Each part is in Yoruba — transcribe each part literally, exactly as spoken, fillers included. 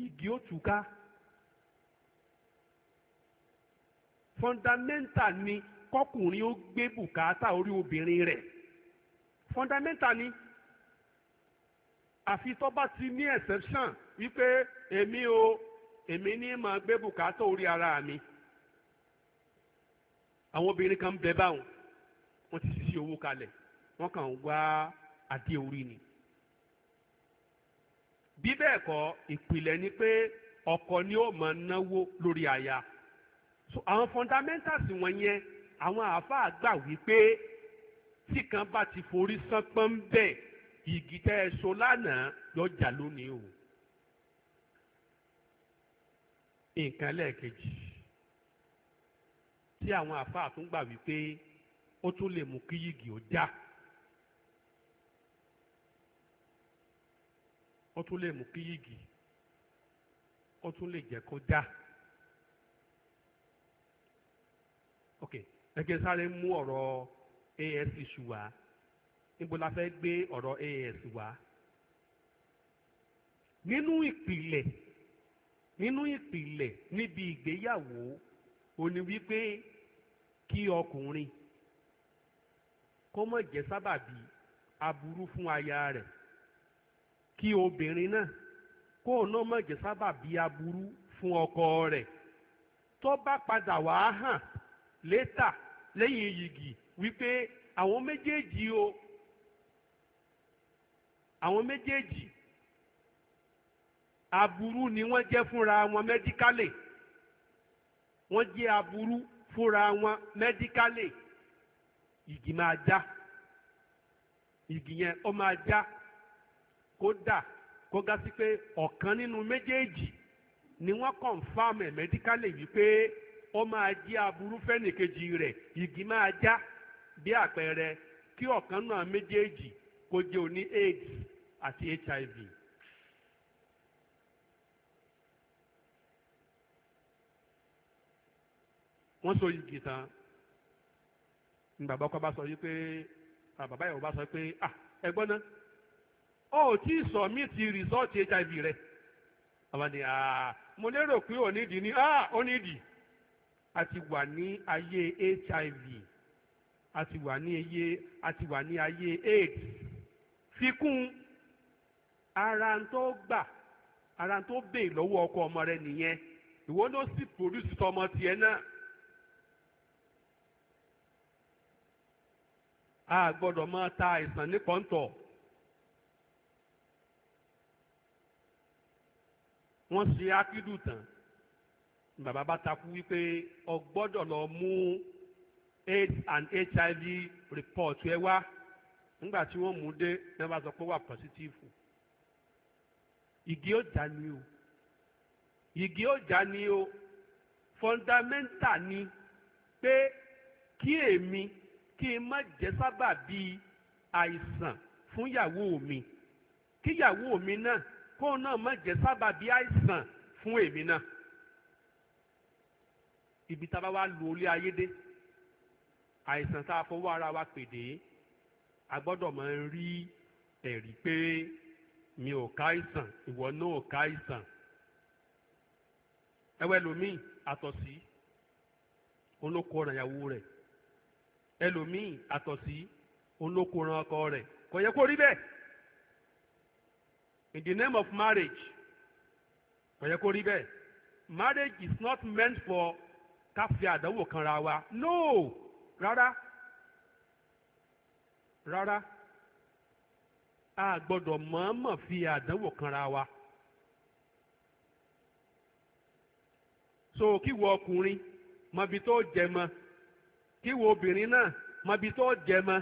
igi ó túká. Fundamental ni kọkùnrin ó gbé bùkátà orí obìnrin rẹ̀. Fundamental ni. Àfi tó bá ti ní exception wípé èmi o èmi ní máa gbé bùkátà orí ara mi. Àwọn obìnrin kan ń bẹ báwọn wọ́n ti ṣí owó kalẹ̀ wọ́n kàn ń wá adé orí ni. Bí bẹ́ẹ̀ kọ́ ìpìlẹ̀ ni pé ọkọ ni ó máa náwó lórí aya. So àwọn fundamentals wọ̀nyẹn àwọn àáfàá gbà wípé tí kan bá ti forí sánpọ́n ń bẹ̀ igi tẹ́ ẹ so lánàá lọ́jà lónìí o. Nǹkan lẹ́ẹ̀kejì tí àwọn àáfàá tún gbà wípé ó tún lè mú kí yìgì ó já. Ó tún lè mú kí yìgì ó tún lè jẹ́ kó já. Ok, ẹ jẹ́ sáré mú ọ̀rọ̀ A S issue wá. Níbo la fẹ́ gbé ọ̀rọ̀ A S wá? Nínú ìpìlẹ̀ nínú ìpìlẹ̀ níbi ìgbéyàwó ó ní wípé kí ọkùnrin kó má jẹ́ sábàbí aburú fún aya rẹ̀, kí obìnrin náà kó náà má jẹ́ sábàbí aburú fún ọkọ rẹ̀. Tó bá padà wá hàn létà lẹ́yìn yìgì wípé àwọn méjèèjì o àwọn méjèèjì aburú ni wọ́n jẹ́ fúnra wọn mẹ́díkálì wọ́n jẹ́ aburú fúnra wọn mẹ́díkálì yìgì máa já yìgì yẹn ó máa já kódà kó gá sí pé ọ̀kan nínú méjèèjì ni wọ́n kọ̀ǹfàmù ẹ̀ mẹ́díkálì wípé ó máa jẹ́ aburú fẹ́nìkejì rẹ̀ yìgì máa já. Bí àpẹẹrẹ kí ọ̀kan náà méjèèjì kó jẹ́ oní AIDS àti H I V. Wọ́n so yìgì tán ní bàbá ọkọ bá sọ yìí pé bàbá ìyàwó bá sọ pé ah ẹ̀gbọ́n náà ó tí ì sọ mí ti rìsọ́ọ̀tì H I V rẹ̀. Àwọn ni ah mo lérò pé ò nídìí ni ah ó nídìí. A ti wà ní ayé H I V a ti wà ní ayé a ti wà ní ayé AIDS. Fikún ara tó gbà ara tó bè lọ́wọ́ ọkọ ọmọ rẹ nìyẹn ìwọ ló sì produce tọmọ tiẹ̀ náà. A gbọ́dọ̀ máa ta àìsàn ní pọ́ńtọ̀. Wọ́n ṣe ákídù tán bàbá bá takú wípé o gbọ́dọ̀ lọ mú AIDS and H I V report ẹ wá. Nígbà tí wọ́n mú dé ní wọ́n bá sọ pé wà positive. Igi ó já ni o igi ó já ni o fundamental ni pé kí èmi kí n má jẹ́ sábàbí àìsàn fún ìyàwó mi kí ìyàwó mi náà kó náà má jẹ́ sábàbí àìsàn fún èmi náà. Ibi tá a bá wá lu olé ayé dé àìsàn tá a fọwọ́ ara wa pèdè a gbọ́dọ̀ máa ń rí ẹ̀rí pé mi ò ká àìsàn ìwọ náà ò ká àìsàn. Ẹwẹ́ lomiin àtọ̀sí olóko ọ̀ràn ìyàwó rẹ̀ ẹlòmíì àtọ̀sí olóko ọ̀ràn ọkọ rẹ̀ kò yẹ kó rí bẹ́ẹ̀. In the name of marriage kò yẹ kó rí bẹ́ẹ̀. Marriage is not meant for ká fi àdánwò kanra wa no rárá rárá a gbọ́dọ̀ mọ̀ọ́mọ̀ fi àdánwò kanra wa. So kí wo ọkùnrin mọbi tó jẹ mọ́ kí wo obìnrin náà mọbi tó jẹ mọ́.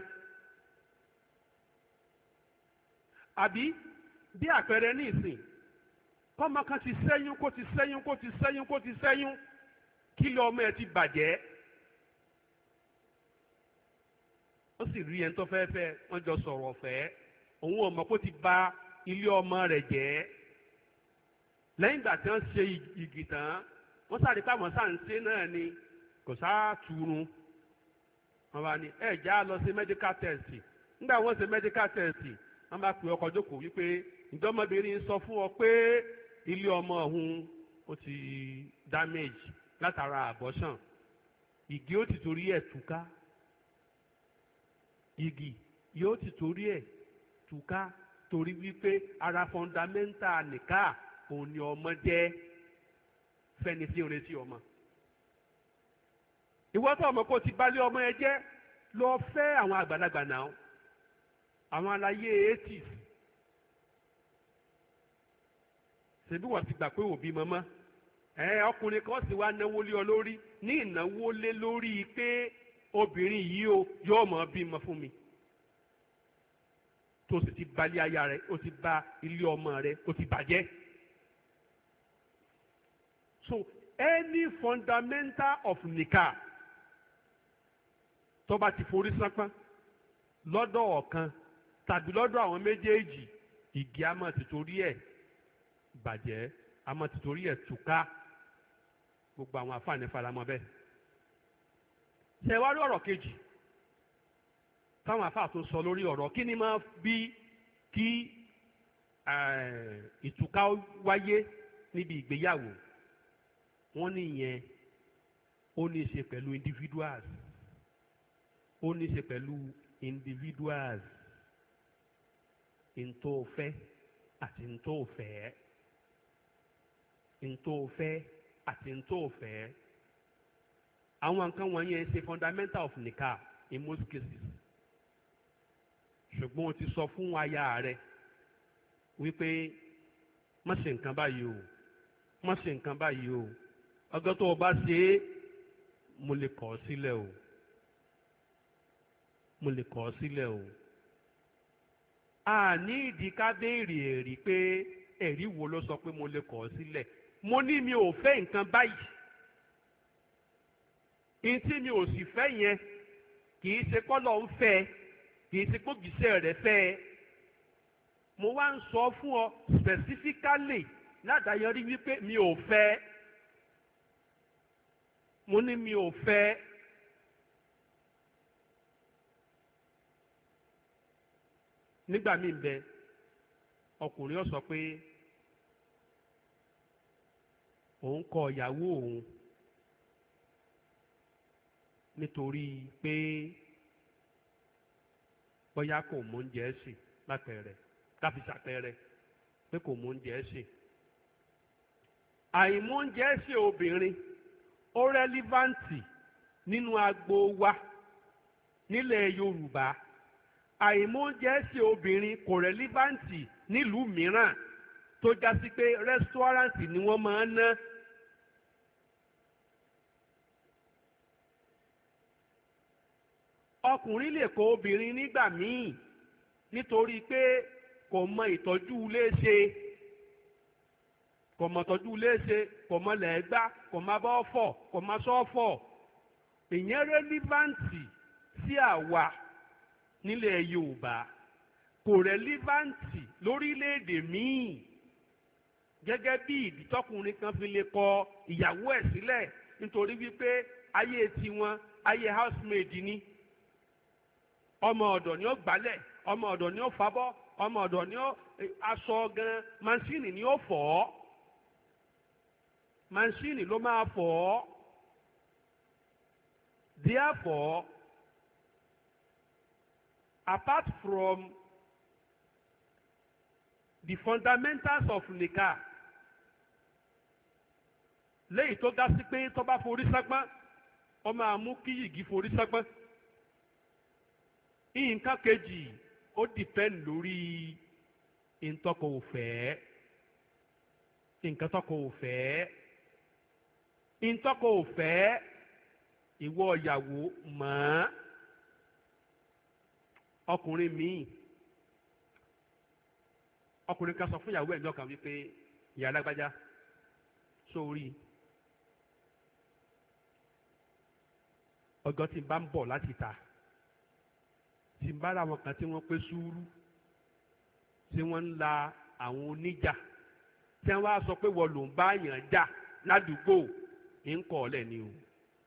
Àbí bí àpẹẹrẹ ní ìsìn kọ́mọ kan ti ṣẹ́yún kó ti ṣẹ́yún kó ti ṣẹ́yún kó ti ṣẹ́yún kí lọ ọmọ ẹ ti bàjẹ́. Ó sì rí ẹni tó fẹ́ fẹ́ wọ́n jọ sọ̀rọ̀ ọ̀fẹ́ òun ò mọ̀ kó ti bà ilé ọmọ rẹ̀ jẹ́. Lẹ́yìn ìgbà tí wọ́n ṣe igi tán wọ́n sáré pé àwọn sáǹsé náà ni kò sáà túrun. Wọ́n bá ní ẹ já lọ sí medical test. Nígbà wọ́n ṣe medical test wọ́n bá pè ọkọ jókòó wípé ìjọmọbìnrin sọ fún ọ pé ilé ọmọ ọ̀hún ó ti damage látara abortion igi ó ti torí ẹ̀ túká igi yóò ti torí ẹ̀ túká torí wípé ara fundamental nìka òun ni ọmọ jẹ́ fẹ́ni tí ń retí ọmọ. ìwọ tó ọmọ kò ti balẹ̀ ọmọ ẹ jẹ́ lọ fẹ́ àwọn àgbàlagbà náà àwọn aláyé eighties ṣèbí wọ́n ti gbà pé òbí mọ́mọ́ ẹ ọkùnrin kan sì wá náwó lé ọ lórí ní ìnáwó lé lórí pé obìnrin yìí o yóò mọ̀ bímọ fún mi tó sì ti balẹ̀ aya rẹ̀ ó ti bà ilé ọmọ rẹ̀ ó ti bàjẹ́. So any fundamental of nikah tó bá ti forí sánpọ́n lọ́dọ̀ ọ̀kan tàbí lọ́dọ̀ àwọn méjèèjì igi a máa ti torí ẹ̀ bàjẹ́ a máa ti torí ẹ̀ túká gbogbo àwọn àfààní faramọ́ bẹ́ẹ̀. ṣe wá rí ọ̀rọ̀ kejì táwọn àfáà tó sọ lórí ọ̀rọ̀ kí ni máa bí kí ìtúká wáyé níbi ìgbéyàwó wọ́n ní ìyẹn ó ní í ṣe pẹ̀lú individuals ó ní í ṣe pẹ̀lú individuals ntòfẹ́ àti ntòfẹ́ ntòfẹ́ àti ntòfẹ́ àwọn nǹkan wọ̀nyẹn ṣe fundamental of nikah in most cases ṣùgbọ́n o ti sọ fún aya rẹ wípé má ṣe nǹkan báyìí o má ṣe nǹkan báyìí o ọgọ́ tó o bá ṣe é mo lè kọ̀ ọ́ sílẹ̀ o mo lè kọ̀ ọ́ sílẹ̀ o a ní ìdí ká béèrè ẹ̀rí pé ẹ̀rí wo ló sọ pé mo lè kọ̀ ọ́ sílẹ̀ mo ní mi ò fẹ́ nǹkan báyìí ìtí mi ò sì fẹ́ yẹn kì í ṣe kọ́lọ̀ ń fẹ́ kì í ṣe gbògìṣẹ́ rẹ̀ fẹ́ ẹ mo wá ń sọ fún ọ specifically ládàáyọrí wípé mi ò fẹ́ mo ní mi ò fẹ́ nígbà míì bẹ ọkùnrin ó sọ pé òun kọ ìyàwó òun nítorí pé bóyá kò mú oúnjẹ sè lápẹẹrẹ káfí ṣàpẹẹrẹ pé kò mú oúnjẹ sè àìmú oúnjẹ sè obìnrin ó rẹ́líváǹtì nínú agbo wa nílẹ̀ Yorùbá àìmú oúnjẹ sè obìnrin kò rẹ́líváǹtì nílùú mìíràn tó já sí pé rẹ́sítọ́ráǹtì ni wọ́n máa ń ná. ọkùnrin lè kọ obìnrin nígbà míì nítorí pé kò mọ ìtọ́jú ilé ṣe kò mọ ìtọ́jú ilé ṣe kò mọ lẹ́gbá kò mọ abọ́fọ̀ kò mọ sọ́fọ̀ ìyẹn rẹ́líváǹtì sí àwa nílẹ̀ Yorùbá kò rẹ́líváǹtì lórílẹ̀‐èdè míì gẹ́gẹ́ bí ìdí tọkùnrin kan fi lè kọ ìyàwó ẹ̀ sílẹ̀ nítorí wípé ayé tiwọn ayé housemaid ni ọmọ ọ̀dọ̀ ni ó gbálẹ̀ ọmọ ọ̀dọ̀ ni ó fabọ́ ọmọ ọ̀dọ̀ ni ó aṣọ gan mansíìnì ni ó fọ̀ ọ́ mansíìnì ló máa fọ̀ ọ́ therefore apart from the fundamentals of nikah léyìí tó dá sí pé tó bá forí sápá ó máa mú kí yìgì forí sápá nǹkan kejì ó dìpẹ́ǹd lórí ìtọ́kọ òfẹ́ nǹkan tọ́kọ òfẹ́ ìtọ́kọ òfẹ́ ìwọ ìyàwó mọ́ ọkùnrin míì ọkùnrin kan sọ fún ìyàwó ẹ̀ lọ́kàn wípé ìyá alágbájá sórí ọjọ́ tí n bá ń bọ̀ láti ta tí n bá ra àwọn kan tí wọ́n pé sùúrù tí wọ́n ń la àwọn oníjà tí wọ́n á sọ pé wọ́n ló ń bá yàn jà ládùúgbò ń kọ́ ọ̀lẹ́ ni o.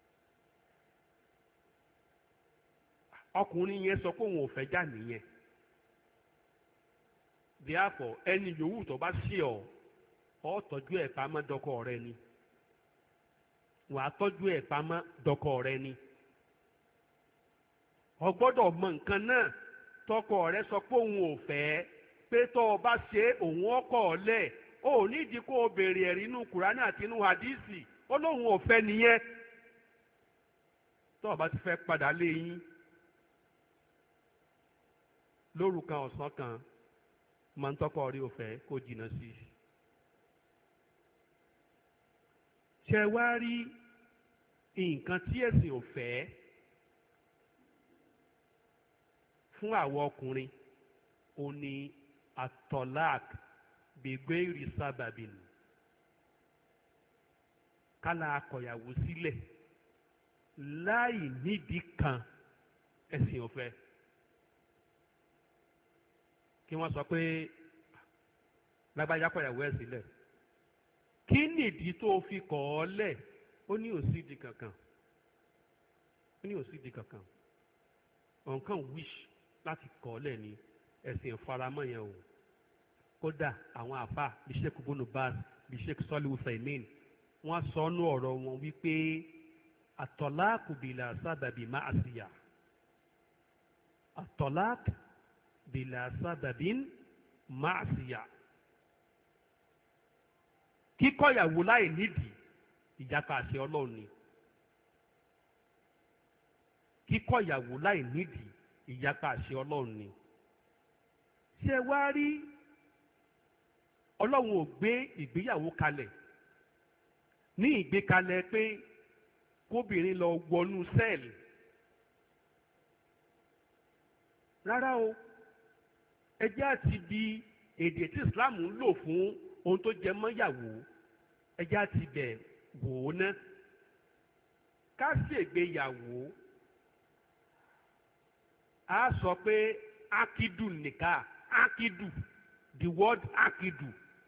ọkùnrin yẹn sọ pé òun ò fẹ́ jà nìyẹn therefore ẹni yòówù tó bá sí ọ ọ tọ́jú ẹ̀ pamọ́ dọkọ rẹ ni wàá tọ́jú ẹ̀ pamọ́ dọkọ rẹ ni o gbọ́dọ̀ mọ nǹkan náà tọkọ rẹ sọ pé òun ò fẹ́ pé tọ́ ọ bá ṣe òun ọkọ̀ ọ̀lẹ́ o ò nídìí kó o béèrè ẹ̀rí inú kùránì àti inú hadísì ó lóun ò fẹ́ nìyẹn tọ́ ọ bá ti fẹ́ padà lé yín lóru kan ọ̀sán kan máa ń tọkọ rí òfẹ́ kó jìnnà sí i. ṣe wá rí nǹkan tí ẹ̀sìn ò fẹ́ fún àwọn ọkùnrin ó ní atọ́lák gbègbè ìrìsábàbìn kálá akọ̀yàwó sílẹ̀ láì nídìí kan ẹ̀sìn ò fẹ́. Kí wọ́n sọ pé lágbájá kọ̀yàwó ẹ̀ sílẹ̀ kí nìdí tó fi kọ̀ ọ́ lẹ̀ ó ní òsídìí kankan ó ní òsídìí kankan ọ̀nkan wish láti kọ̀ ọ́ lẹ̀ ní ẹ̀sìn ìfaramọ́ yẹn o kódà àwọn àfa bíi sheikh bunu baz bíi sheikh sọ́lí usaimin wọ́n sọ ọ́nú ọ̀rọ̀ wọn wípé àtọ̀láàkù bìlà sábàbí máa ṣìyà àtọ̀láàkù bìlà sábàbín máàsíyà kíkọ̀yàwó láì nídìí ìjàpá àṣẹ ọlọ́run ni kíkọ̀yàwó láì nídìí ìjàpá àṣẹ ọlọ́run ni ṣé wá rí ọlọ́run ò gbé ìgbéyàwó kalẹ̀ ní ìgbékalẹ̀ pé kóbìnrin lọ wọnú sẹ́ẹ̀lì rárá o ẹjẹ́ àti bí èdè tí Islam ń lò fún ohun tó jẹ mọ́yàwó ẹjẹ́ àti bẹ̀ wò ó ná ká ṣègbéyàwó a sọ pé akidu nìka akidu the word akidu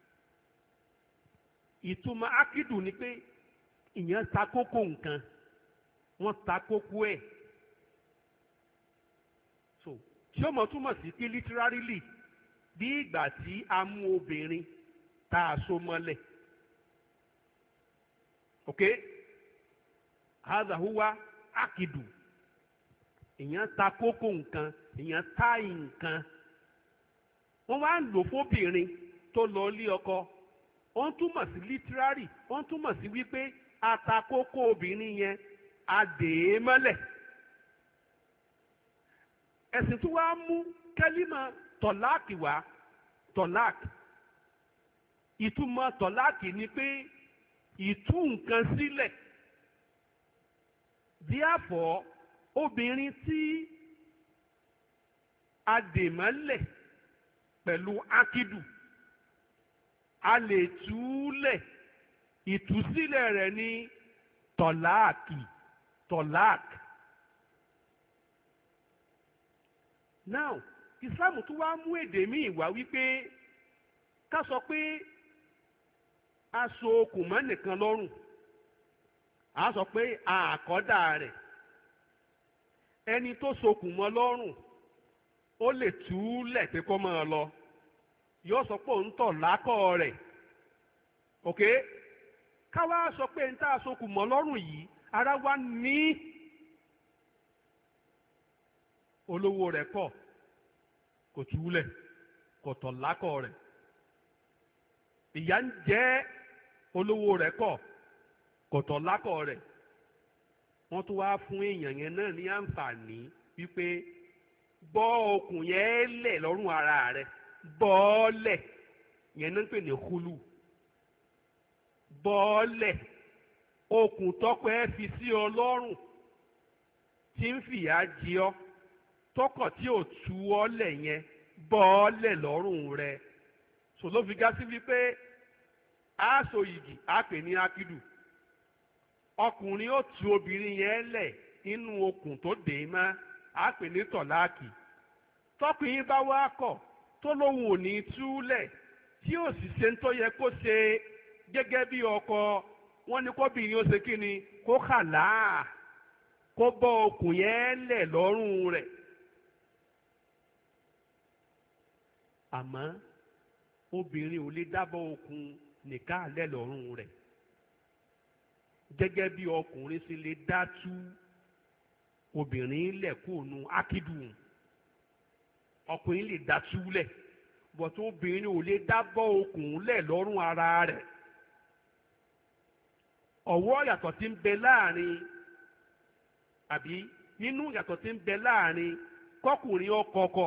ìtumọ̀ akidu ni pé ìyẹn ta kókó nǹkan wọ́n ta kókó ẹ̀ so tí ó mọ̀ túmọ̀ sí pé literally bí ìgbà tí a mú obìnrin tá a so mọ́lẹ̀ ok hadha huwa akidu èèyàn ta kókó nǹkan èèyàn ta nǹkan wọ́n wá ń lò fóbìnrin tó lọ lé ọkọ wọ́n túmọ̀ sí literally wọ́n túmọ̀ sí wípé a ta kókó obìnrin yẹn a dè é mọ́lẹ̀ ẹ̀sìn tó wá mú kẹ́límà tọ̀láàkì wá tọ̀láàkì ìtumọ̀ tọ̀láàkì ni pé ìtú nǹkan sílẹ̀ therefore obìnrin tí a dè mọ́lẹ̀ pẹ̀lú akidu a lè túlẹ̀ ìtúsílẹ̀ rẹ̀ ní tọ̀láàkì tọ̀láàkì. now Islam tún wá mú èdè míì wá wípé ká sọ pé a so okùn mọ́ nìkan lọ́rùn a sọ pé àkọ́dà rẹ̀ ẹni tó sokùn mọ́ lọ́rùn ó lè túlẹ̀ pé kó máa lọ yóò sọ pé òun tọ̀ lákọ̀ rẹ̀ ok ká wá sọ pé ń tá a sokùn mọ́ lọ́rùn yìí ara wa ní olówó rẹ̀ kọ̀ kò túlẹ̀ kò tọ̀ lákọ̀ rẹ̀ ìyà ń jẹ olówó rẹ̀ kọ̀ kò tọ̀ lákọ̀ rẹ̀ wọ́n tún wá fún èèyàn yẹn náà ní àǹfààní wípé bọ́ okùn yẹn lẹ̀ lọ́rùn ara rẹ̀ bọ́ọ̀lẹ̀ yẹn náà ń pè ní hulu bọ́ọ̀lẹ̀ okùn tọ́kọ ẹ fi sí ọ lọ́rùn tí ń fìyà jẹ ọ́ tọkọ tí ò tú ọ lẹ̀ yẹn bọ́ọ̀lẹ̀ lọ́rùn rẹ̀ so ló fi gá sí wípé aṣọ yìgì á pè ní akidu ọkùnrin ó tú obìnrin yẹn lẹ̀ inú okùn tó dè é mọ́ á pè ní tọ̀láàkì tọkùnrin bá wá kọ̀ tó lóun ò ní túlẹ̀ tí ò sì ṣe ń tó yẹ kó ṣe gẹ́gẹ́ bí ọkọ wọn ní kóbìnrin ó ṣe kí ni kó kàlá kó bọ́ okùn yẹn lẹ̀ lọ́rùn rẹ̀ àmọ́ obìnrin ò lè dábọ̀ okùn nìka lẹ̀ lọ́rùn rẹ̀ gẹ́gẹ́ bí ọkùnrin sì lè dá tú obìnrin lẹ̀ kóònù ákídùn ọkùnrin lè dá tú lẹ̀ bọ̀tú obìnrin ò lè dá bọ́ okùn lẹ̀ lọ́rùn ara rẹ̀ ọ̀wọ́ yàtọ̀ tí ń bẹ láàrin àbí nínú yàtọ̀ tí ń bẹ láàrin kọkùnrin ọkọ ọkọ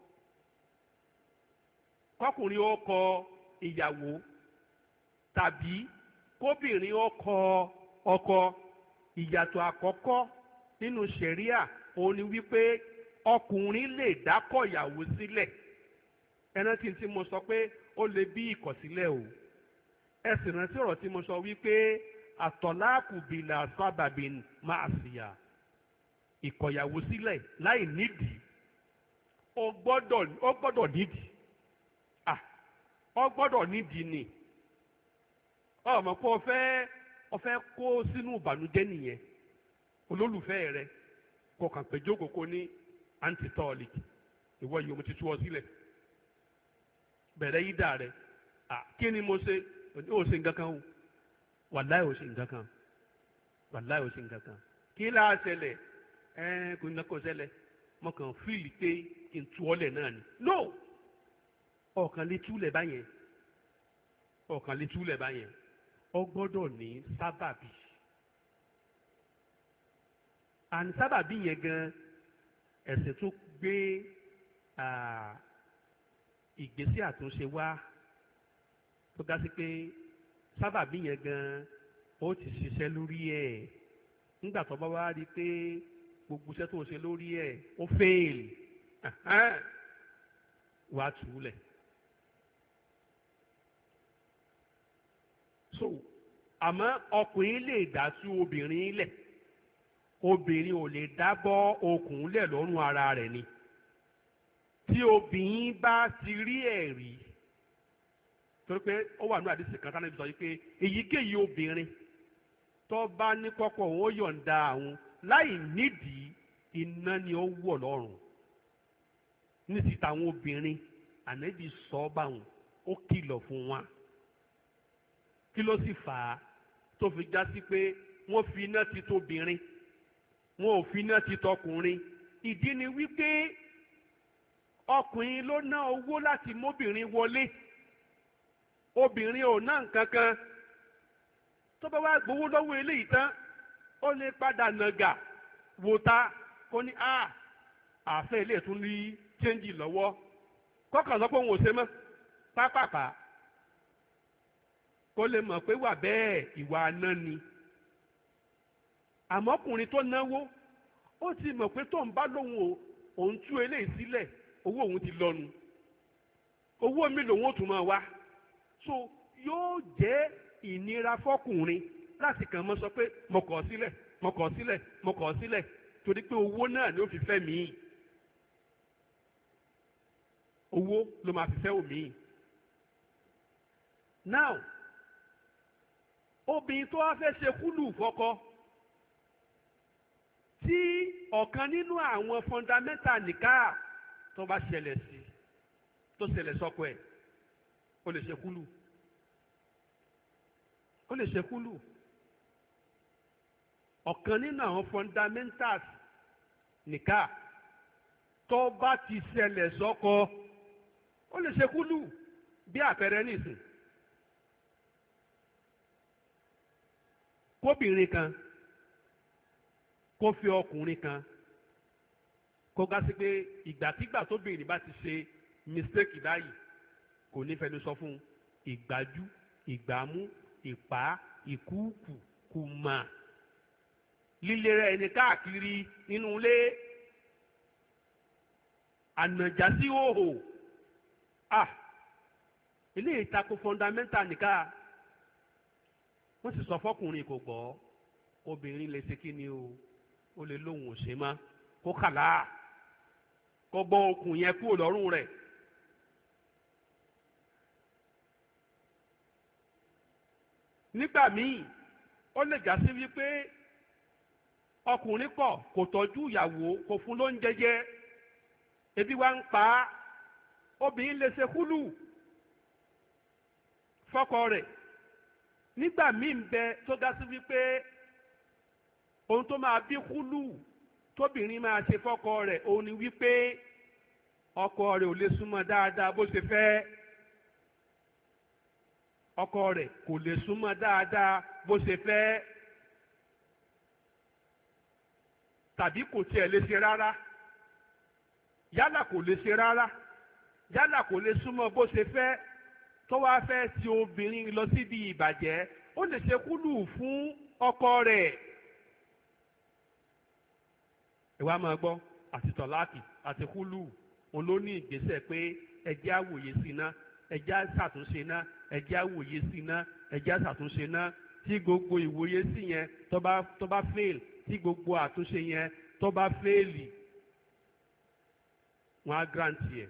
kọkùnrin ọkọ ìyàwó tàbí kóbìnrin ọkọ ọkọ ìyàtọ̀ àkọ́kọ́ nínú ṣẹ̀ríà òun ni wípé ọkùnrin lè dákọ̀ ìyàwó sílẹ̀ ẹrántí tí mo sọ pé ó lè bí ìkọ̀sílẹ̀ o ẹ sì rántí ọ̀rọ̀ tí mo sọ wípé àtọ̀láàkù bìlà sábàbìn máa ṣìyà ìkọ̀yàwó sílẹ̀ láì nídìí ó gbọ́dọ̀ ó gbọ́dọ̀ nídìí ah ó gbọ́dọ̀ nídìí ni ọmọ pé o fẹ́ o fẹ́ kó sínú ìbànújẹ́ nìyẹn olólùfẹ́ rẹ kò kàn pé jókòó kó ní antitolic ìwọ yìí mo ti tú ọ sílẹ̀ bẹ̀rẹ̀ yí dà rẹ ah kí ni mo ṣe ó ṣe nǹkan kan o wàláì ó ṣe nǹkan kan wàláì ó ṣe nǹkan kan kí láà ṣẹlẹ̀ ẹ kò ní kò ṣẹlẹ̀ mo kàn fíìlì pé kí n tú ọlẹ̀ náà ni no ọ̀kan lè túlẹ̀ báyẹn ọ̀kan lè túlẹ̀ báyẹn ọ gbọ́dọ̀ ní sábàbí àní sábàbí yẹn gan ẹ̀sìn tó gbé ìgbésí àtúnṣe wá tó ga sí pé sábàbí yẹn gan ó ti ṣiṣẹ́ lórí ẹ̀ nígbà tó bá wá rí i pé gbogbo iṣẹ́ tó ń ṣe lórí ẹ̀ ó fẹ́ẹ̀lì wàá tù ú lẹ̀. so àmọ́ ọkùnrin lè dá tú obìnrin lẹ̀ obìnrin ò lè dábọ́ okùn lẹ̀ lọ́rùn ara rẹ̀ ni tí obìnrin bá ti rí ẹ̀rí torí pé ó wà ní àdìsí kan tánà ibi sọ yìí pé èyíkéyìí obìnrin tó bá ní kọ́kọ́ òun ó yọ̀ǹda àwọn láì nídìí iná ni ó wọ̀ lọ́rùn ní ti tàwọn obìnrin ànábì sọ báwọn ó kìlọ̀ fún wa kí ló sì fà á tó fi já sí pé wọ́n fi iná ti tóbìnrin wọn ò fi iná ti tọkùnrin ìdí ni wípé ọkùnrin ló ná owó láti móbìnrin wọlé obìnrin ò ná nǹkan kan tó bá wá gbowó lọ́wọ́ eléyìí tán ó lè padà nàgà wòta kó ní a àfẹ́ ilé tún ní chẹ́ńjì lọ́wọ́ kọ́kàn sọ pé òun ò ṣe mọ́ pápápá kó lè mọ̀ pé wà bẹ́ẹ̀ ìwà aná ni àmọ́ ọkùnrin tó náwó ó ti mọ̀ pé tóun bá lóun òun tú eléyìí sílẹ̀ owó òun ti lọ́nu owó mi lòun ò tún máa wá so yóò jẹ́ ìnira fọkùnrin láti kàn mọ́ sọ pé mo kọ̀ ọ́ sílẹ̀ mo kọ̀ ọ́ sílẹ̀ mo kọ̀ ọ́ sílẹ̀ torí pé owó náà ni ó fi fẹ́ mi owó ló máa fi fẹ́ òmí. now obìnrin tó wá fẹ́ ṣe kúlù fọ́kọ tí ọ̀kan nínú àwọn fọ́ndámẹ́ntà nìka tó bá ṣẹlẹ̀ sí tó ṣẹlẹ̀ sọ́kọ ẹ̀ ó lè ṣe kúlù ó lè ṣe kúlù ọ̀kan nínú àwọn fundamentals nìka tó bá ti ṣẹlẹ̀ sọ́kọ ó lè ṣe kúlù bí àpẹẹrẹ nìsín kóbìnrin kan kó fi ọkùnrin kan kó gá sí pé ìgbàkigbà tóbìnrin bá ti ṣe mistake báyìí kò ní fẹnu sọ fún ìgbájú ìgbámú ìpá ìkúùkù kùmà lílé rẹ̀ ní káàkiri nínú ilé ànàjà sí òhò ah ilé ìtako fundamental nìkan wọ́n sì sọ fọ́kùnrin kò gbọ́ obìnrin lè ṣe kí ni o ó lè lóhùn òṣè má kó kàlá kó bọ́ okùn yẹn kúrò lọ́rùn rẹ̀. nígbà míì ó lè já sí wípé ọkùnrin pọ̀ kò tọ́jú ìyàwó kò fún lóúnjẹ jẹ ebi wá ń pa á obìnrin lè ṣe kúlù fọ́kọ rẹ̀ nígbà míì ń bẹ tó ga sí wípé ohun tó máa bí kúlù tóbìnrin máa ṣe fọ́kọ rẹ̀ òun ni wípé ọkọ rẹ̀ ò lè súnmọ́ dáadáa bó ṣe fẹ́ ọkọ rẹ̀ kò lè súnmọ́ dáadáa bó ṣe fẹ́ tàbí kò tiẹ̀ lè ṣe rárá yálà kò lè ṣe rárá yálà kò lè súnmọ́ bó ṣe fẹ́ tó wá fẹ́ ti obìnrin lọ síbi ìbàjẹ́ ó lè ṣe kúlù fún ọkọ rẹ̀. ìwà máa gbọ́ àti tọ̀láàkì àti kúlù òun ló ní ìgbésẹ̀ pé ẹjẹ́ àwòye sí iná ẹjẹ́ àṣàtúnṣe iná ẹjẹ́ àwòye sí iná ẹjẹ́ àṣàtúnṣe iná tí gbogbo ìwòye sí yẹn tó bá tó bá fail tí gbogbo àtúnṣe yẹn tó bá fail wọ́n á grant yẹ.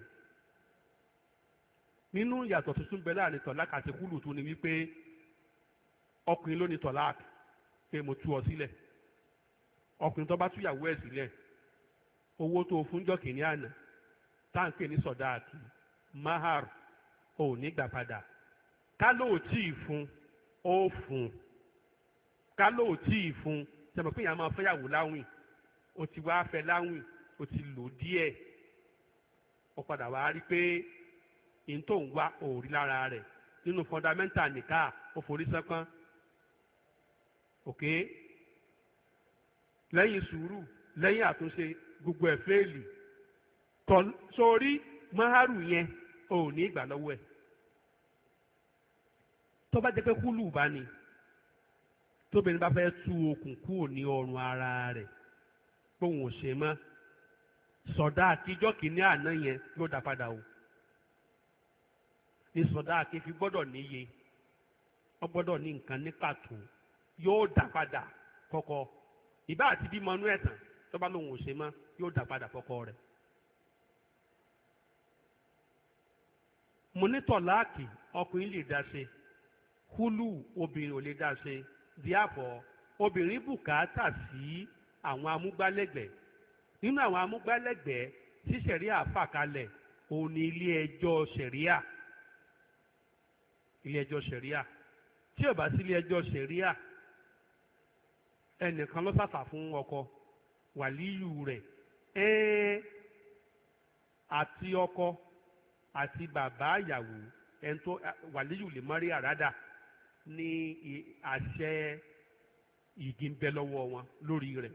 nínú ìyàtọ̀ tuntun bẹ láàrin tọ̀láàkì àti kúlù tó ní wípé ọkùnrin ló ní tọ̀láàkì pé mo tú ọ sílẹ̀ ọkùnrin tó bá túyàwó ẹ̀ sílẹ̀ owó tó fún jọ́kìnní àná táǹkì ní sọ̀dáàkì mahar ò ní gbà padà ká ló tí ì fún ó fún ká ló tí ì fún sẹ́mi pé èèyàn máa fẹ́yàwó láwìn ó ti wá fẹ́ láwìn ó ti lò díẹ̀ ó padà wá rí pé ìyẹn tó ń wá òòrí lára rẹ̀ nínú fọndamẹ́ntà nìka ó forí sẹ́kán òkè lẹ́yìn sùúrù lẹ́yìn àtúnṣe gbogbo ẹ̀ fẹ́ẹ̀lì tọ́ sórí maharu yẹn ò ní ìgbà lọ́wọ́ ẹ̀ tó bá jẹ́ pé kúlù bá ní tóbìnrin bá fẹ́ tú okùn kúrò ní ọrùn ara rẹ̀ póun ò ṣe mọ́ sọ̀dá àtijọ́ kìíní àná yẹn yóò dá padà o ní sọ̀dá àti fi gbọ́dọ̀ níye wọ́n gbọ́dọ̀ ní nǹkan ní pàtó yóò dá padà kọ́kọ́ ìbá àti bímọ inú ẹ̀tàn tó bá lóun ò ṣe mọ́ yóò dá padà fọ́kọ rẹ̀. mo ní tọ̀láàkì ọkùnrin lè dá ṣe húlù obìnrin ò lè dá ṣe díàfọ̀ obìnrin bùkátà sí àwọn amúgbálẹ́gbẹ̀ẹ́ nínú àwọn amúgbálẹ́gbẹ̀ẹ́ tí ṣẹ̀ríà fà kalẹ̀ òun ni ilé ẹjọ́ ṣẹ̀ríà ilé ẹjọ́ ṣẹ̀ríà tí ò bá sí ilé ẹjọ́ ṣẹ̀ríà ẹnìkan ló sàfà fún ọkọ wàlíyù rẹ̀ ẹ́ẹ́ àti ọkọ àti bàbá ìyàwó ẹni tó wàlíyù lè mọ́rí àràdà ní àṣẹ ìgì ń bẹ lọ́wọ́ wọn lórí rẹ̀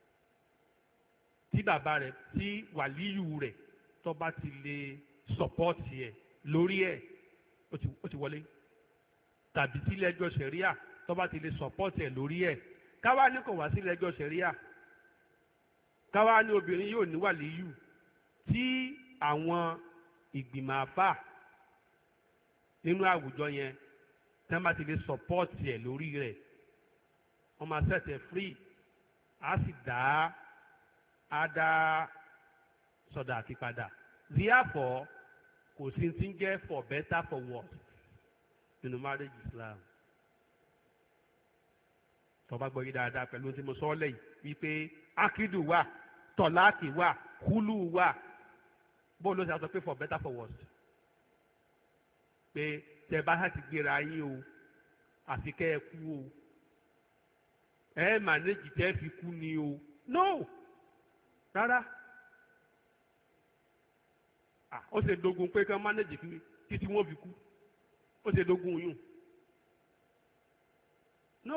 tí bàbá rẹ̀ tí wàlíyù rẹ̀ tó bá ti lè sọ̀pọ́ọ̀tì ẹ̀ lórí ẹ̀ ó ti wọlé tàbí sílé ẹjọ́ ṣẹ̀ríà tó bá ti lè sọ̀pọ́ọ̀tì ẹ̀ lórí ẹ̀ káwá ní kò wá sílé ẹjọ́ ṣẹ̀ríà káwá ní obìnrin yóò ní wàlíyù tí àwọn ìgbìmọ̀ àfà nínú àwùjọ yẹn tí wọ́n bá ti lè sọ̀pọ́ọ̀tì ẹ̀ lórí rẹ̀ wọ́n máa ṣẹ̀ṣẹ̀ free á sì dá á dá sọ̀dà àti padà therefore kò sí ti ń jẹ́ for better for worse nínú marriage Islam tó bá gbọ́ yí dáadáa pẹ̀lú tí mo sọ ọ́ lẹ́yìn wípé akidu wà tọ̀láàkì wà kúlù wà bóun ló ṣe sọ pé for better for worse pé tẹ bá ti gbéra yín o àfi kẹ́ ẹ kú o ẹ mànéjì tẹ́ fi kú ni o no rárá ó ṣe dogun pé kán mànéjì títí wọ́n fi kú ó ṣe dogun yùn no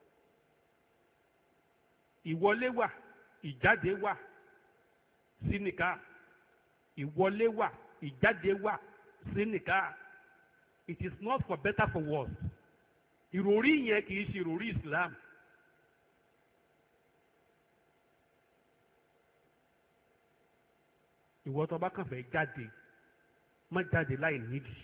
ìwọlé wà ìjáde wà síníkà ìwọlé wà ìjáde wà síníkà it is not for better for worse ìròrí yẹn kì í ṣe ìròrí Islam ìwọ tó bá kàn fẹ́ jáde má jáde láì nídìí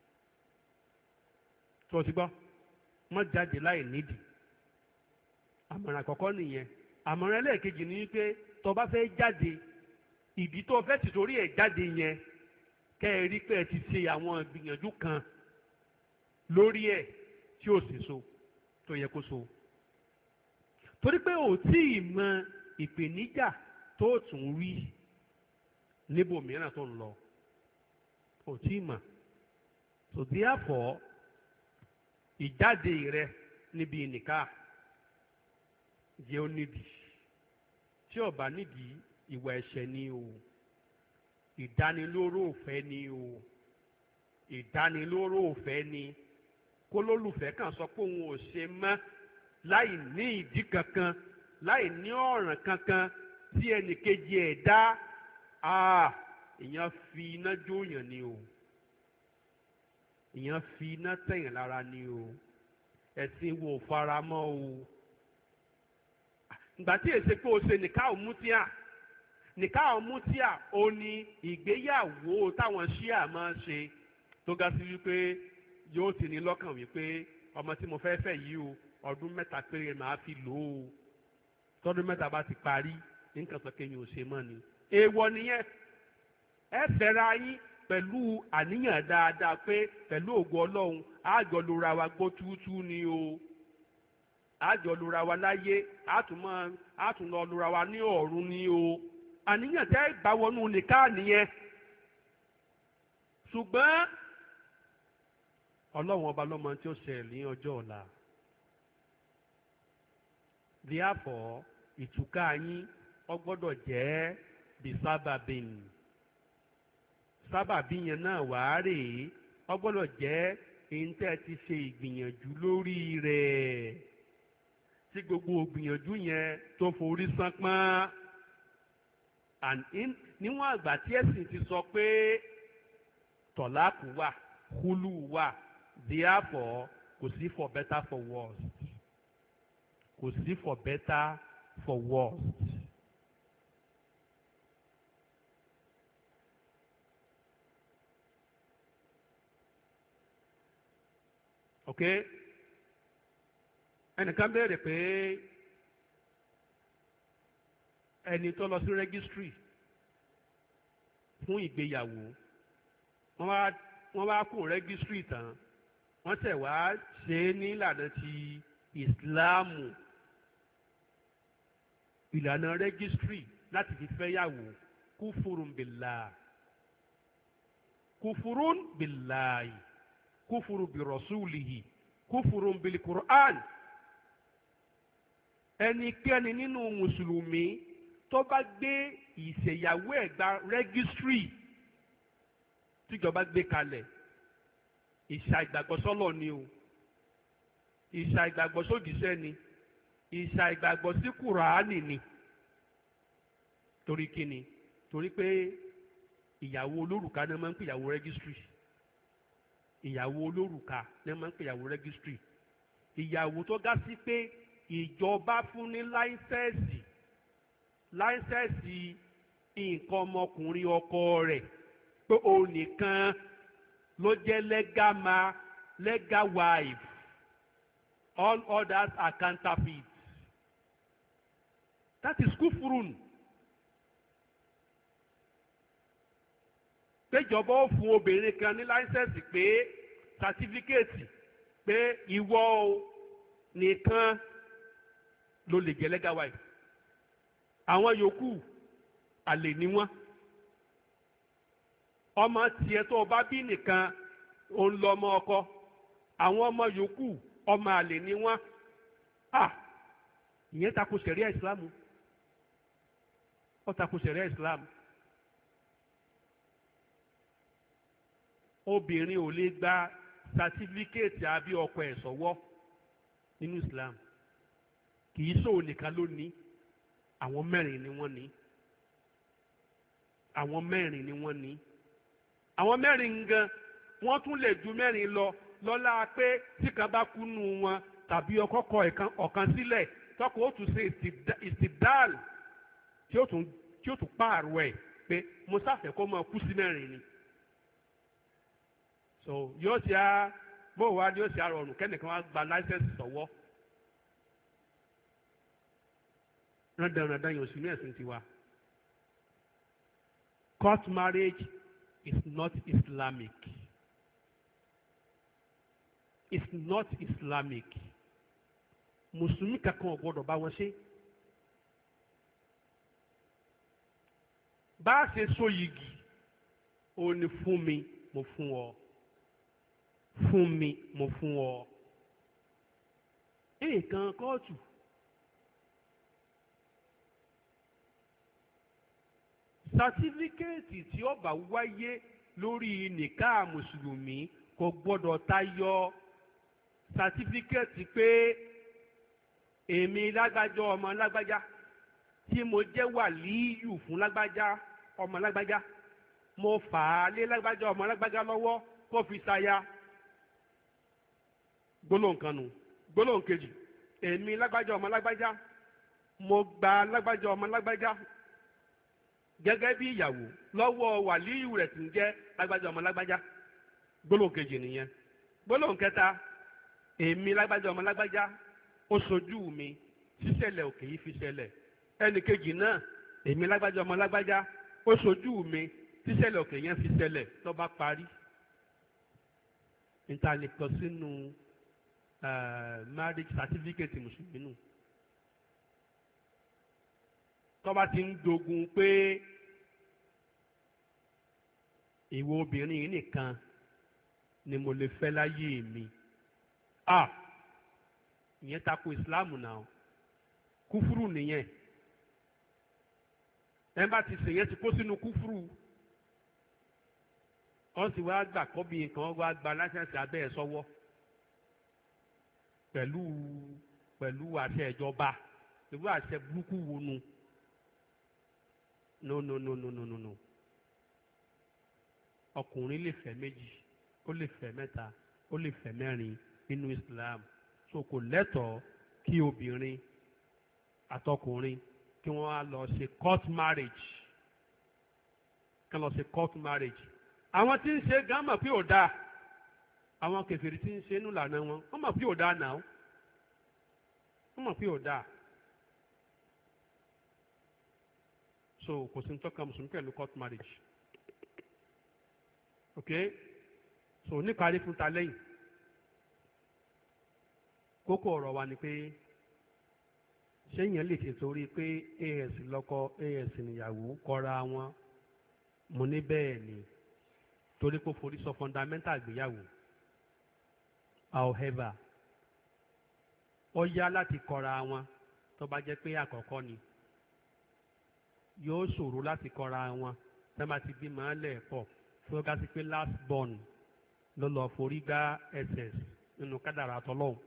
tó o ti gbọ́ má jáde láì nídìí àmọ̀ràn àkọ́kọ́ nìyẹn àmọ̀ràn ẹlẹ́ẹ̀kejì ni wípé tó bá fẹ́ jáde ìdí tó fẹ́ ti torí ẹ̀ jáde yẹn kẹ́ ẹ rí pé ẹ ti ṣe àwọn ìgbìyànjú kan lórí ẹ̀ tí ó sì so tó yẹ kó so torí pé ò tí ì mọ ìpèníjà tó tún rí níbòmíràn tó ń lọ ò tí ì mọ̀ so therefore ìjáde rẹ níbi nìka jẹ́ ó nídìí tí ó bá nídìí ìwà ẹ̀ṣẹ̀ ni o ìdánilóró òfẹ́ ni o ìdánilóró òfẹ́ ni kólólùfẹ́ kan sọ pé òun ò ṣe mọ́ láì ní ìdí kankan láì ní ọ̀ràn kankan tí ẹnìkejì ẹ̀ dá èèyàn fi iná jóyàn ni o èèyàn fi iná tẹ̀yàn lára ni o ẹ̀sìn wo fara mọ́ o ìgbà tí èsì pé o ṣe nìka òmùtíà nìka òmùtíà ó ní ìgbéyàwó táwọn ṣíà máa ń ṣe tó ga sí wípé yóò ti ní lọ́kàn wípé ọmọ tí mo fẹ́ fẹ́ yìí o ọdún mẹ́ta péré màá fi lò ó tọ́dún mẹ́ta bá ti parí nǹkan sọ kéyìn ò ṣe mọ́ ni èèwọ̀ nìyẹn ẹ fẹ́ra yín pẹ̀lú àníyàn dáadáa pé pẹ̀lú ògo ọlọ́run àjọ lura wa gbó túútú ni o àjọ lura wa láyé àtúmọ̀ àtúnlọ lura wa ní ọ̀run ni o àníyàn tẹ́ gbà wọnú nìkan nìyẹn ṣùgbọ́n ọlọ́run ọba lọ́mọ tí ó ṣẹlẹ̀ ní ọjọ́ ọ̀la therefore ìtúká yín ó gbọ́dọ̀ jẹ́ bisábàbìn sábàbí yẹn náà wàá rèé ó gbọ́dọ̀ jẹ́ èyí tẹ́ ti ṣe ìgbìyànjú lórí rẹ̀ tí gbogbo ìgbìyànjú yẹn tó forí sánpọ́n and in níwọ̀n àgbà tí ẹ̀sìn ti sọ pé tọ̀láàkù wà húlù wà therefore kò sí for better for worse kò sí for better for worse. ok ẹnìkan béèrè pé ẹni tó lọ sí rẹ́gísítírì fún ìgbéyàwó wọ́n wá wọ́n wá kún rẹ́gísítírì tán wọ́n tẹ̀ wá ṣe é ní ìlànà ti ìsìláàmù ìlànà rẹ́gísítírì láti fi fẹ́yàwó kúfurun bìlà kúfurun bìláì kúfurun bìrọ̀súlìhì kúfurun bìlìkùrán ẹnikẹ́ni nínú mùsùlùmí tó bá gbé ìṣèyàwó ẹ̀ gba rẹ́gísítírì tíjọba gbé kalẹ̀ ìṣà ìgbàgbọ́sọ́lọ̀ ni o ìṣà ìgbàgbọ́sódìṣẹ́ ni ìṣà ìgbàgbọ́sí kùránì ni torí kíni torí pé ìyàwó olórùka náà máa ń pè ìyàwó rẹ́gísítírì ìyàwó olórùka náà máa ń pè ìyàwó rẹ́gísítírì ìyàwó tó ga sí pé ìjọba fún ní láísẹ̀sì láísẹ̀sì nǹkan ọmọkùnrin ọkọ rẹ̀ pé òun nìkan ló jẹ́ legal ma legal wife all others are counterfeit that is kufurun péjọba ó fún obìnrin kan ní láísẹ̀sì pé sàtífíkẹ́ẹ̀tì pé ìwọ nìkan ló lè jẹ́ legal wife àwọn yòókù àlè ni wọ́n ọmọ tiẹ̀ tó o bá bí nìkan òun lọ ọmọ ọkọ àwọn ọmọ yòókù ọmọ àlè ni wọ́n à ìyẹn tako sẹ̀ríà ìsìlámù ó tako sẹ̀ríà ìsìlámù obìnrin ò lè gba sátífíkẹ́ẹ̀tì àbí ọkọ ẹ̀ sọ́wọ́ nínú ìsìlámù kì í sóò nìkan ló ní àwọn mẹ́rin ni wọ́n ní àwọn mẹ́rin ni wọ́n ní àwọn mẹ́rin gan wọ́n tún lè ju mẹ́rin lọ lọ́lá pé tí kan bá kú nù wọn tàbí ọkọ kọ ọ̀kan sílẹ̀ tọkọ ó tún ṣe ìsìdáàl tí ó tún tí ó tún pààrọ̀ ẹ̀ pé mo sáfẹ́ kó máa kú sí mẹ́rin ni so yóò ṣe á bó wa ni yóò ṣe àrọ̀rùn kẹ́nìkan wá gba láìsẹ̀sì sọ́wọ́ rándanrandan yóò sí ní ẹ̀sìn tiwa court marriage is not Islamic. It's not Islamic. Mùsùlùmí kankan ò gbọdọ̀ bá wọn ṣe. Bá a ṣe so yìgì, ó ní fún mi, mo fún ọ. Fún mi, mo fún ọ. nǹkan kóòtù sátífíkẹ́ẹ̀tì tí ó bá wáyé lórí nìka mùsùlùmí kò gbọ́dọ̀ tayọ sátífíkẹ́ẹ̀tì pé èmi lágbájá ọmọ lágbájá tí mo jẹ́ wàlíyù fún lágbájá ọmọ lágbájá mo fà á lé lágbájá ọmọ lágbájá lọ́wọ́ kó fi ṣaya gbólóhùn kan nù. Gbólóhùn kejì, èmi lágbájá ọmọ lágbájá mo gba lágbájá ọmọ lágbájá gẹ́gẹ́ bí ìyàwó lọ́wọ́ wàlíyù rẹ̀ tí ń jẹ́ lágbájá ọmọ lágbájá. Gbólóhùn kejì nìyẹn. Gbólóhùn kẹta, èmi lágbájá ọmọ lágbájá ó sojú mi ṣíṣẹlẹ̀ òkè yìí fi ṣẹlẹ̀. Ẹnì kejì náà, èmi lágbájá ọmọ lágbájá ó sojú mi ṣíṣẹlẹ̀ òkè yẹn fi ṣẹlẹ̀ ló bá parí. Níta lè kọ sínú marriage certificate mùsùlùmí nù. Tó bá ti ń dogun pé ìwọ obìnrin yìí nìkan ni mo lè fẹ́ láyé mi, ah ìyẹn tako ìsìláàmù náà, kúfúrú nìyẹn. ẹ bá ti ṣèyẹn ti kó sínú kúfúrú. wọ́n sì wá gbà kọ́bí nǹkan wá gba láṣẹ̀ṣẹ̀ abẹ́ ẹ̀ sọ́wọ́ pẹ̀lú pẹ̀lú àṣẹ ìjọba pẹ̀lú àṣẹ burúkú wo nu. no no no no no no no ọkùnrin lè fẹ́ méjì, ó lè fẹ́ mẹ́ta, ó lè fẹ́ mẹ́rin nínú Islam. So kò lẹ́tọ̀ọ́ kí obìnrin àtọkùnrin kí wọ́n á lọ ṣe court marriage kí wọ́n lọ ṣe court marriage. Àwọn tí ń ṣe gan mọ̀ pé ò dáa, àwọn kèfèrí tí ń ṣe nínú ìlànà wọn wọ́n mọ̀ pé ò dáa náà, wọ́n mọ̀ pé ò dáa. So kò sí ní tọ́ka mùsùlùmí pẹ̀lú court marriage. Ok, so níparí fún ta lẹ́yìn kókó ọ̀rọ̀ wa ni pé ṣé èèyàn lè ṣe torí pé as lọ́kọ as níyàwó kọra wọn? Mo ní bẹ́ẹ̀ ni, torí kó forí sọ fundamental gbéyàwó. However, ó yá láti kọra wọn tó bá jẹ́ pé àkọ́kọ́ ni, yóò ṣòro láti kọra wọn tó bá ti bí máa lẹ̀ pọ̀ tó ga sí pé last born ló lọ forí gbá ẹsẹ̀ nínú kádàrá tọ́lọ́hùn.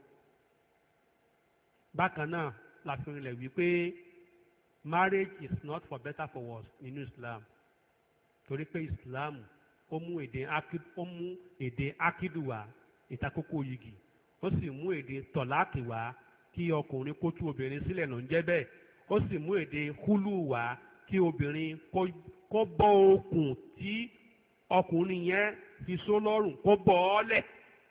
Bákan náà la fi rinlẹ̀ wípé marriage is not for better for worse nínú Islam, torí pé Islam ó mú èdè akid ó mú èdè akidu wá, ìtakókò yìgì, ó sì mú èdè tọ̀láàkì wá, kí ọkùnrin kó tú obìnrin sílẹ̀ ló ń jẹ́ bẹ́ẹ̀, ó sì mú èdè húlù wá, kí obìnrin kó bọ́ okùn tí ọkùnrin yẹn fi so lọ́rùn kó bọ́ ọ́ lẹ̀.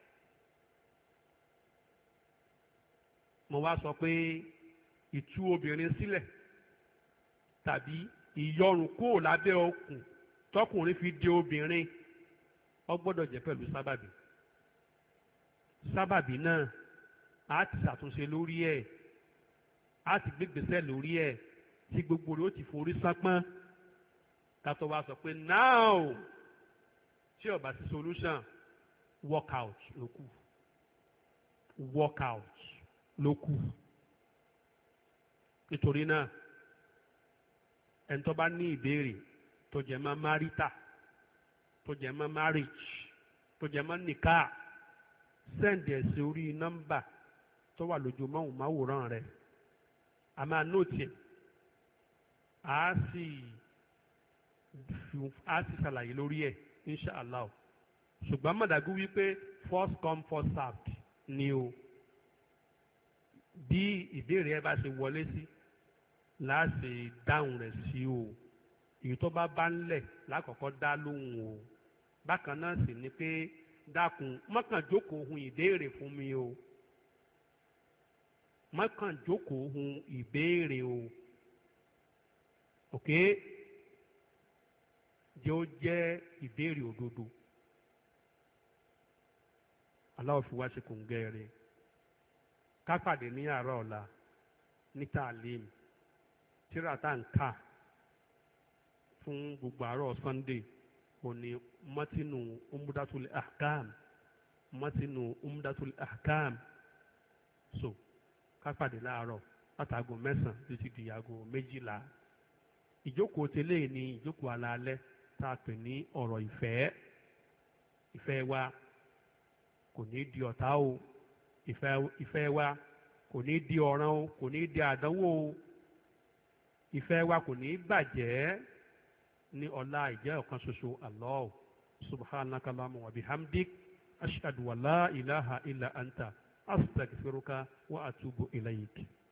Mo wá sọ pé ìtú obìnrin sílẹ̀ tàbí ìyọrùn kúrò lábẹ́ okùn tọkùnrin fi de obìnrin ó gbọ́dọ̀ jẹ́ pẹ̀lú sábàbí. Sábàbí náà á ti ṣàtúnṣe lórí ẹ̀, á ti gbégbèsè lórí ẹ̀ tí gbogbo rẹ̀ ó ti forí sápọ́n ká tó wá sọ pé now tí ó bá sí solution work out ló kù work out ló kù. Nítorí náà ẹni tó bá ní ìbéèrè tó jẹ mọ́ marita tó jẹ mọ́ marriage tó jẹ mọ́ nìka sẹ́ǹdì ẹ̀ sí orí nọ́mbà tó wà lójú máwòrán rẹ̀, a máa nóòtì ẹ̀ á sì á sì ṣàlàyé lórí ẹ̀ inshallah. Ṣùgbọ́n mọ̀dágú wípé first come first served ni o. Bí ìbéèrè ẹ bá ṣe wọlé sí láti dáhùn rẹ̀ sí o, èyí tó bá bá ńlẹ̀ lákọ̀ọ́kọ́ dá lóhùn o. Bákan náà sì ni pé dákun mọ́kàn jókòó hun ìbéèrè fún mi o, mọ́kàn jókòó hun ìbéèrè o, ok jẹ́ ó jẹ́ ìbéèrè òdodo. Allah fi wá ṣe kòǹgẹ́ rẹ̀. Ká pàdé ní àárọ̀ ọ̀la ní tààlím tíra tá ń kà fún gbogbo àárọ̀ Sunday òní mọ́tínú umdatul ahkam mọ́tínú umdatul ahkam. So ká pàdé láàárọ̀ látàgò mẹ́sàn-án títí di aago méjìlá. ìjókòó tẹ́lẹ̀ ní ìjókòó alaalẹ́ tá a pè ní ọ̀rọ̀ ìfẹ́. ìfẹ́ wa kò ní di ọ̀tá o, ìfẹ́ ìfẹ́ wa kò ní di ọ̀ràn o, kò ní di àdánwò o, ìfẹ́ wa kò ní bàjẹ́ ní ọlá ìjẹ́ ọ̀kan ṣoṣo Allah. subhanaka Allahumma wa bihamdik ashhadu wa la ilaha illa anta astaghfiruka wa atubu ilayk.